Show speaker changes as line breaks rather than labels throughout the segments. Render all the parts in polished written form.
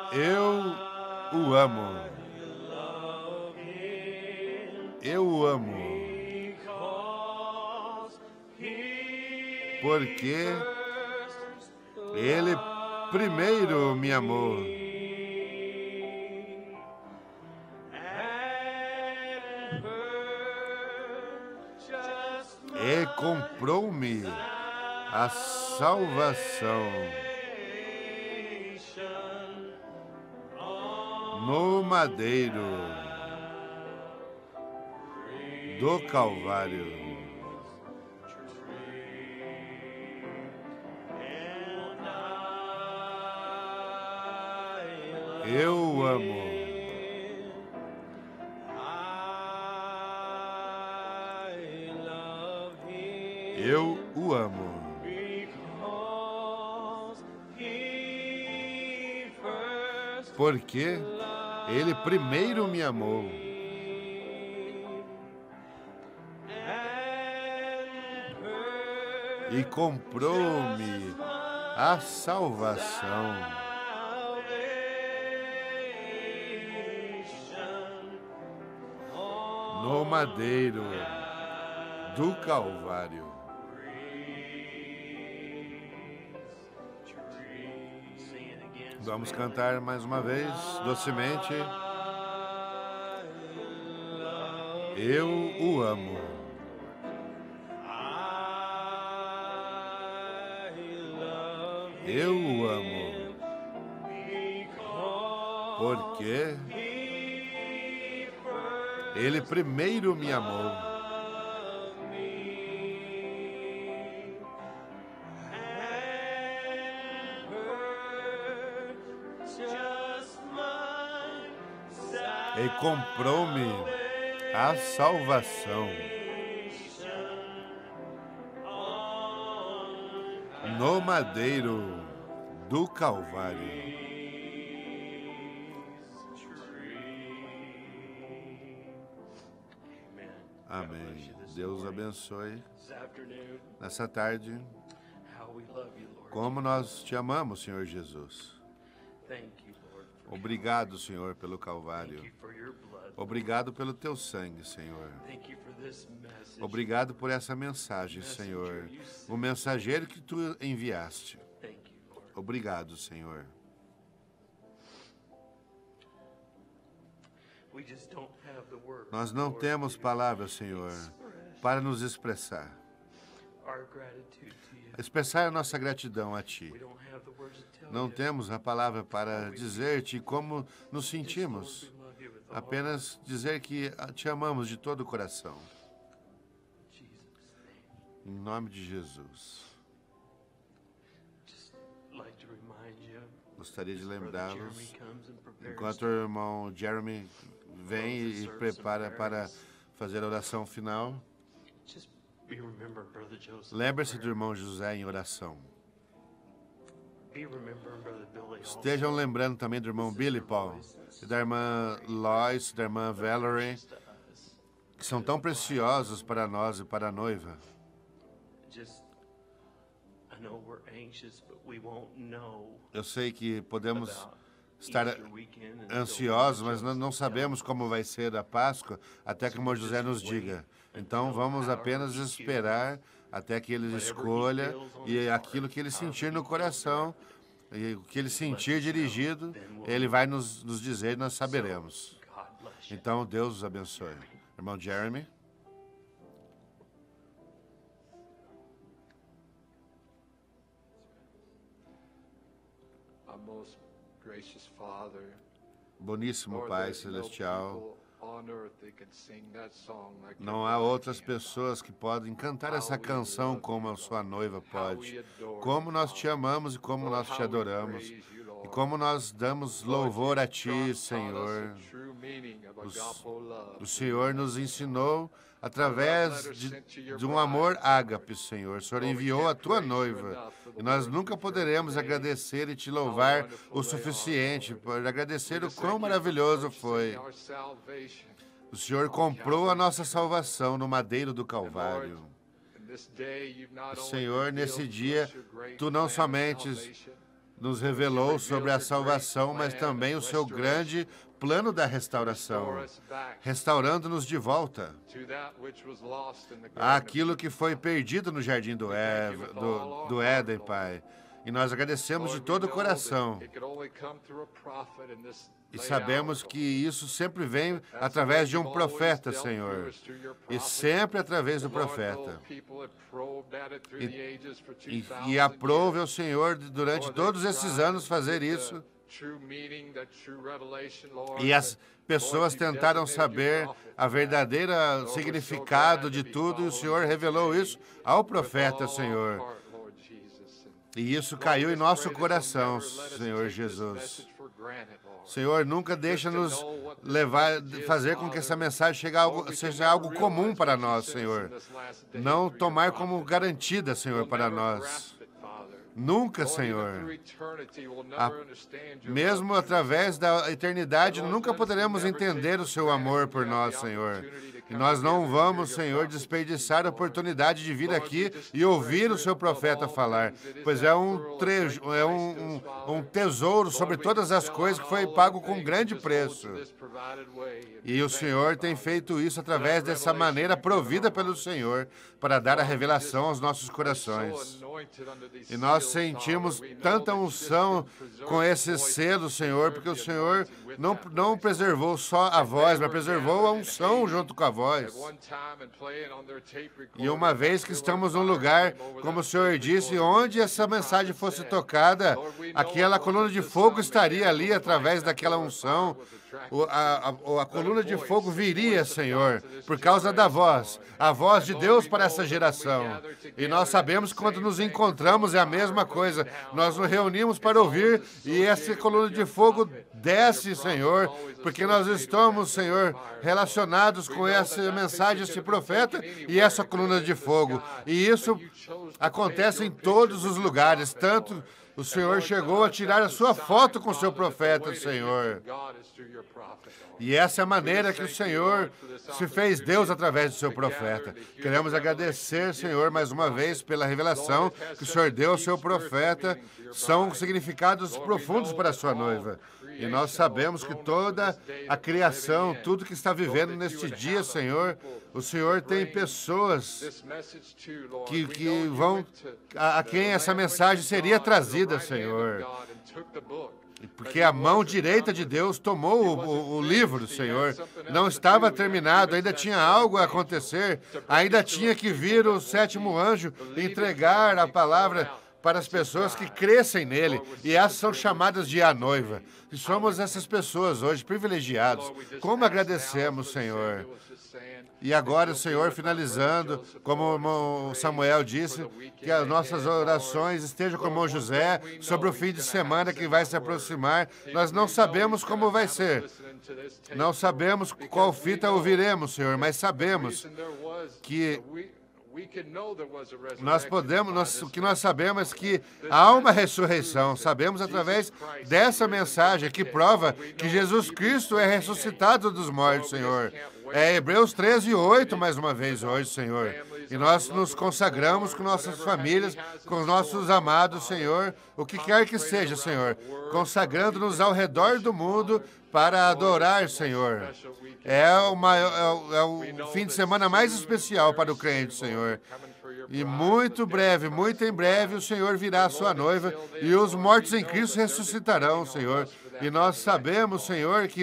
Eu o amo. Eu o amo. Porque Ele primeiro me amou. E comprou-me a salvação no madeiro do Calvário. Eu o amo. Eu o amo. Porque Ele primeiro me amou. E comprou-me a salvação no madeiro do Calvário. Vamos cantar mais uma vez, docemente. Eu o amo. Eu o amo. Porque Ele primeiro me amou. E comprou-me a salvação no madeiro do Calvário. Amém. Deus abençoe. Nessa tarde, como nós te amamos, Senhor Jesus. Obrigado, Senhor, pelo Calvário. Obrigado pelo teu sangue, Senhor. Obrigado por essa mensagem, Senhor. O mensageiro que tu enviaste. Obrigado, Senhor. Nós não temos palavras, Senhor, para nos expressar. Expressar a nossa gratidão a Ti. Não temos a palavra para dizer-te como nos sentimos. Apenas dizer que te amamos de todo o coração. Em nome de Jesus. Gostaria de lembrá-los, enquanto o irmão Jeremy vem e prepara para fazer a oração final. Lembre-se do irmão José em oração. Estejam lembrando também do irmão Billy Paul e da irmã Lois, da irmã Valerie, que são tão preciosos para nós e para a noiva. Eu sei que podemos estar ansiosos, mas não sabemos como vai ser a Páscoa até que o irmão José nos diga. Então vamos apenas esperar até que ele escolha e aquilo que ele sentir no coração, e o que ele sentir dirigido, ele vai nos dizer e nós saberemos. Então Deus os abençoe. Irmão Jeremy. Boníssimo Pai Celestial, não há outras pessoas que podem cantar essa canção como a sua noiva pode. Como nós te amamos e como nós te adoramos. E como nós damos louvor a Ti, Senhor. O Senhor nos ensinou através de um amor ágape, Senhor. O Senhor enviou a Tua noiva. E nós nunca poderemos agradecer e Te louvar o suficiente por agradecer o quão maravilhoso foi. O Senhor comprou a nossa salvação no madeiro do Calvário. Senhor, nesse dia, Tu não somente nos revelou sobre a salvação, mas também o seu grande plano da restauração, restaurando-nos de volta àquilo que foi perdido no jardim do Éden, Pai. E nós agradecemos de todo o coração. E sabemos que isso sempre vem através de um profeta, Senhor. E sempre através do profeta. E aprove ao Senhor, durante todos esses anos, fazer isso. E as pessoas tentaram saber a verdadeira significado de tudo, e o Senhor revelou isso ao profeta, Senhor. E isso caiu em nosso coração, Senhor Jesus. Senhor, nunca deixa-nos fazer com que essa mensagem seja algo comum para nós, Senhor. Não tomar como garantida, Senhor, para nós. Nunca, Senhor. Mesmo através da eternidade, nunca poderemos entender o seu amor por nós, Senhor. E nós não vamos, Senhor, desperdiçar a oportunidade de vir aqui e ouvir o seu profeta falar, pois é um tesouro sobre todas as coisas que foi pago com grande preço. E o Senhor tem feito isso através dessa maneira provida pelo Senhor para dar a revelação aos nossos corações. E nós sentimos tanta unção com esse selo, Senhor, porque o Senhor não preservou só a voz, mas preservou a unção junto com a voz. E uma vez que estamos num lugar, como o Senhor disse, onde essa mensagem fosse tocada, aquela coluna de fogo estaria ali através daquela unção. A coluna de fogo viria, Senhor, por causa da voz, a voz de Deus para essa geração. E nós sabemos que quando nos encontramos é a mesma coisa. Nós nos reunimos para ouvir e essa coluna de fogo desce, Senhor, porque nós estamos, Senhor, relacionados com essa mensagem, esse profeta e essa coluna de fogo. E isso acontece em todos os lugares, tanto o Senhor chegou a tirar a sua foto com o seu profeta, Senhor. E essa é a maneira que o Senhor se fez Deus através do seu profeta. Queremos agradecer, Senhor, mais uma vez pela revelação que o Senhor deu ao seu profeta. São significados profundos para a sua noiva. E nós sabemos que toda a criação, tudo que está vivendo neste dia, Senhor, o Senhor tem pessoas que vão, a quem essa mensagem seria trazida, Senhor. Porque a mão direita de Deus tomou o livro, Senhor. Não estava terminado, ainda tinha algo a acontecer. Ainda tinha que vir o sétimo anjo entregar a palavra para as pessoas que crescem nele. E essas são chamadas de a noiva. E somos essas pessoas hoje, privilegiados. Como agradecemos, Senhor. E agora, Senhor, finalizando, como Samuel disse, que as nossas orações estejam com o irmão José sobre o fim de semana que vai se aproximar. Nós não sabemos como vai ser. Não sabemos qual fita ouviremos, Senhor, mas sabemos que o que nós sabemos é que há uma ressurreição. Sabemos através dessa mensagem que prova que Jesus Cristo é ressuscitado dos mortos, Senhor. É Hebreus 13:8 mais uma vez hoje, Senhor. E nós nos consagramos com nossas famílias, com os nossos amados, Senhor, o que quer que seja, Senhor, consagrando-nos ao redor do mundo para adorar, Senhor. É o fim de semana mais especial para o crente, Senhor. E muito em breve, o Senhor virá a sua noiva e os mortos em Cristo ressuscitarão, Senhor. E nós sabemos, Senhor, que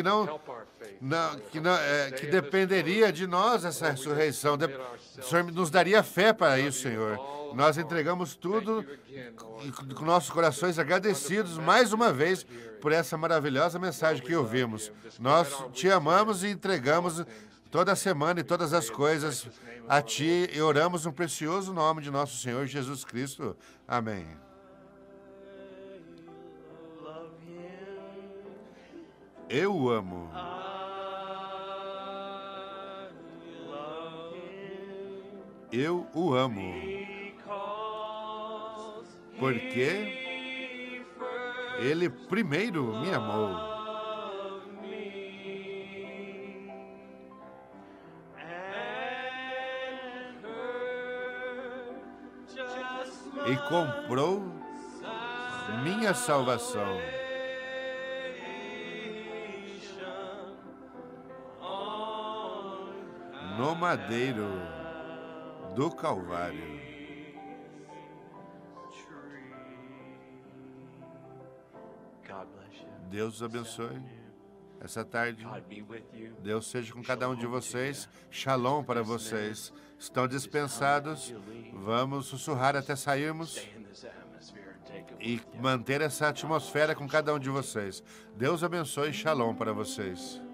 que dependeria de nós essa ressurreição. O Senhor nos daria fé para isso, Senhor. Nós entregamos tudo com nossos corações agradecidos mais uma vez por essa maravilhosa mensagem que ouvimos. Nós te amamos e entregamos toda semana e todas as coisas a Ti e oramos no precioso nome de nosso Senhor Jesus Cristo. Amém. Eu o amo. Eu o amo. Porque Ele primeiro me amou. E comprou minha salvação. No madeiro do Calvário. Deus os abençoe essa tarde. Deus seja com cada um de vocês. Shalom para vocês. Estão dispensados. Vamos sussurrar até sairmos e manter essa atmosfera com cada um de vocês. Deus abençoe. Shalom para vocês.